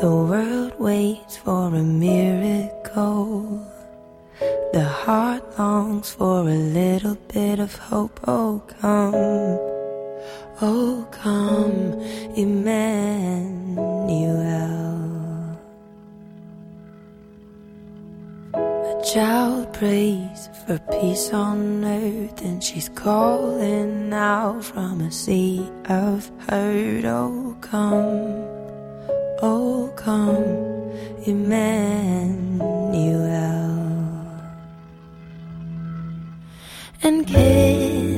The world waits for a miracle. The heart longs for a little bit of hope. Oh come, Emmanuel. A child prays for peace on earth, and she's calling out from a sea of hurt. Oh come, Emmanuel. And kiss